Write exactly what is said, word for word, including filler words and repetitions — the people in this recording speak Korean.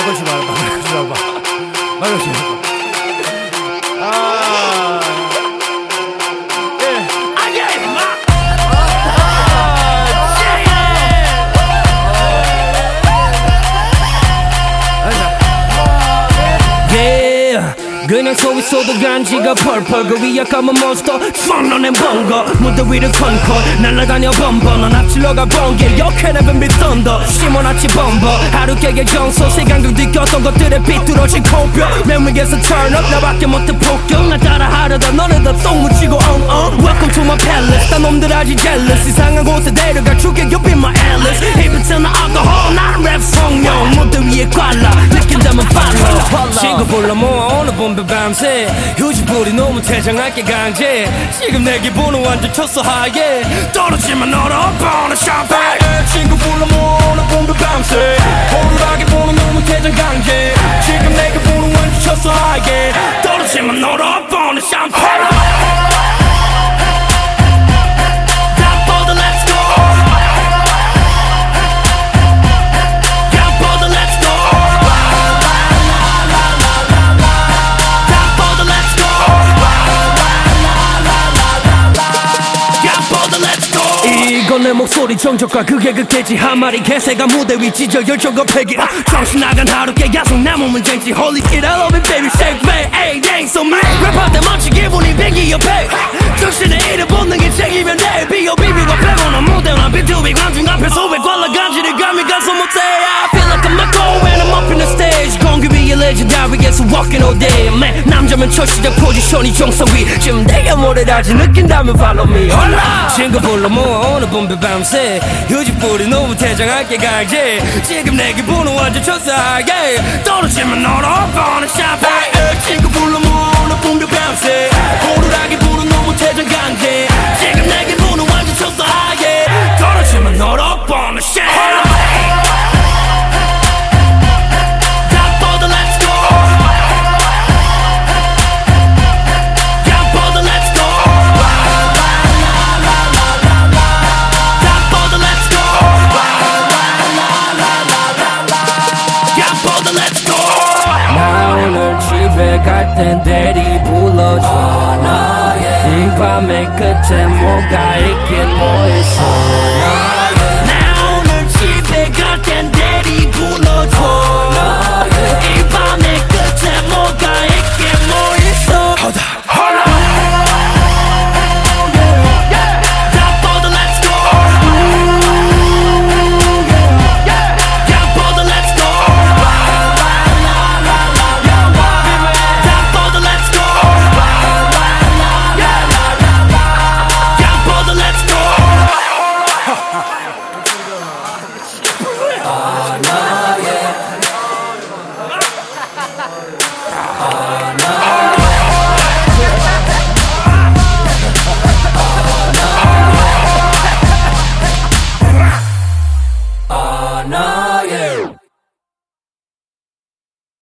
걸지 마라, 말 걸지 마라. 말 걸지 마라. 아. 그냥 서 있어도 간지가 펄펄 그 위에 까만 몬스터 뻔너낸 번거 무대 위를 컨콘 날아다녀 범버 넌 앞질러가 번개 역해내면 밑던더 심어놨지 범버 하루 깨게 정서 시간극 느꼈던 것들에 비뚤어진 코뼈 매물에서 turn up 나밖에 못해 폭격 나 따라 하려다 너네 다 똥 묻히고 엉엉 Welcome to my palace 딴 놈들 아직 jealous 이상한 곳에 데려가 줄게 You be my Alice 입에서 나 alcohol 난 랩 성령 무대 위에 꽐라 느낀다면 팔로 친구 불러 모아 오늘 봄 밤새 휴지풀이 너무 퇴장할게 강제 지금 내 기분은 완전 쳤어 하얘 떨어지면 너를 뻔한 샴페인 친구 불러 모으는 봄비 밤새 호루라기 보는 너무 퇴장 강제 지금 내 기분은 완전 쳤어 하얘 떨어지면 너를 뻔한 샴페인 이건 내 목소리 정적과 그게 극대지 한 마리 개새가 무대 위 찢어 열정과 패기 아, 정신 나간 하루 깨 야속 내 몸은 쟁지 Holy shit I love it baby shake me Ay dang so me 랩할 때 마치 기분이 비기 옆에 정신의 일을 본능이 챙기면 내 비어 비비고 빼고는 무대나 비투비 관중 앞에서 왜 관라 간지를 감히 가서 못해 I feel like I'm a go when I'm up in the stage 공기 위에 legendary에서 walking all day man 남자면 첫 시작 포지션이 정상위 지금 내가 뭐를 하지 느낀다면 follow me 올라 친구 불러 모아 오늘 봄비 밤새 휴지풀이 너무 퇴장할게 강제 지금 내 기분은 완전 초사하게 떨어지면 너로 뻔한 샴페인 친구 불러 모아 오늘 봄비 밤새 호루라기 부는 너무 퇴장 강제 지금 내 기분은 완전 초사하게 떨어지면 너로 뻔한 샴페인 갈 땐 대리 불러줘 이 밤의 끝에 뭐가 있긴 뭐 있어